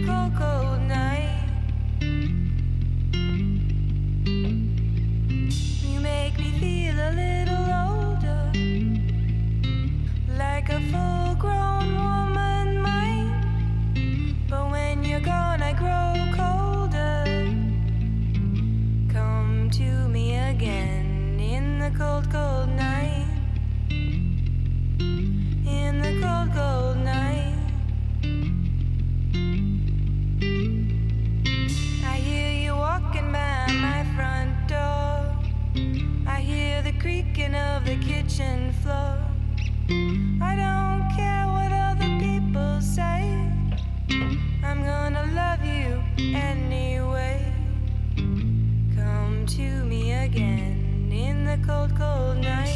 cold, cold night. You make me feel a little older, like a full-grown woman might. But when you're gone, I grow colder. Come to me again in the cold, cold night. In the cold, cold night. I hear you walking by my front door. I hear the creaking of the kitchen floor. I don't care what other people say. I'm gonna love you anyway. Come to me again in the cold, cold night.